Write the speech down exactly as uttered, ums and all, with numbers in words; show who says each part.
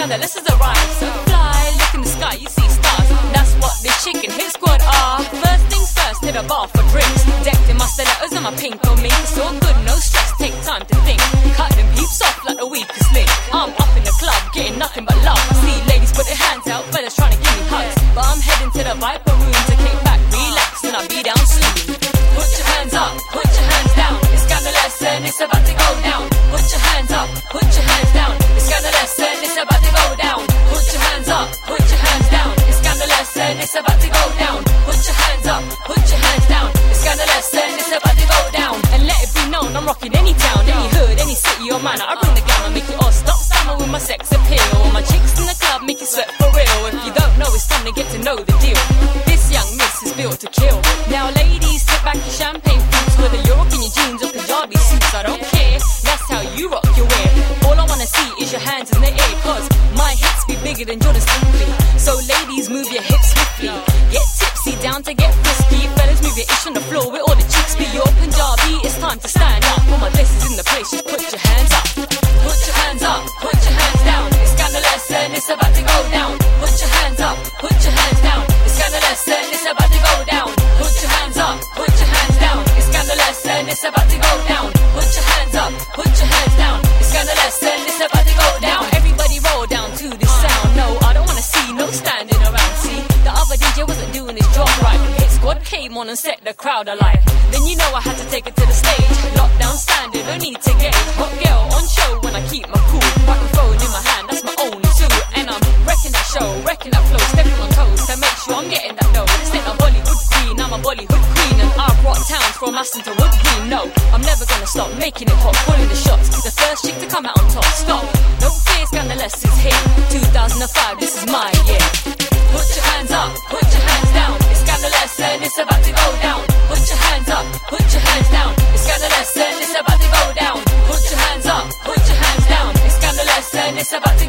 Speaker 1: scandalous as a rhyme. So fly, look in the sky, you see stars. That's what this chicken hit squad are. First things first, hit a bar for drinks. Decked in my stilettos and my pink on me. It's all good, no stress, take time to think. Cut them peeps off like the weakest link. I'm up in the club, getting nothing but love. See ladies put their hands out, fellas trying to give me hugs. But I'm heading to the Viper room to kick back, relax, and I'll be down soon. Put your hands up, put your hands down. It's scandalous and it's about to go down. Put your hands up, put your hands down. It's scandalous and it's about to go down. Put your hands up, put your hands down. It's scandalous and it's about to go down. Put your hands up, put your hands down. It's scandalous and it's about to go down. And let it be known, I'm rocking any town, any hood, any city or manor. I bring the gown and make you all stop stammer with my sex appeal. All my chicks in the club make you sweat for real. If you don't know, it's time to get to know the deal. This young miss is built to kill. Now ladies, sit back your champagne flutes, whether you're rocking your jeans or Punjabi suits, I don't care. That's how you rock your wear. All I wanna see is your hands in the air, cause my hips be bigger than Jordan Stimply. So ladies, move your hips swiftly. Get tipsy, down to get frisky. Fellas, move your ish on the floor with all the chicks be. You're Punjabi, it's time to stand up. All my blessings in the place, just put your hands up. Put your hands up, put your hands down. It's scandalous and it's about to go down. Put your hands up, put your hands down. It's scandalous and it's about to go down. Put your hands up, put your hands down. It's scandalous and it's about to go down. Put your hands up, put your hands down. It's scandalous and it's about to go down. Everybody roll down to this sound. No, I don't wanna see no standing around. See, the other D J wasn't doing his job right. Hit squad came on and set the crowd alight. Then you know I had to take it to the stage. Lockdown standing, no need to get hot girl on show when I keep my cool. Microphone in my hand, that's my own too. And I'm wrecking that show, wrecking that flow, stepping on toes to make sure I'm getting that dough. This ain't a Bollywood queen, I'm a Bollywood queen. And I've brought towns from Aston to Wood Green. No, I'm never gonna stop making it hot, calling the shots. The first chick to come out on top, stop. No fear, scandalous is here. two thousand five, this is my year. Put your hands up, put your hands down. It's scandalous and it's about to go down. Put your hands up, put your hands down. It's scandalous and it's about to go down. Put your hands up, put your hands down. It's scandalous and it's about to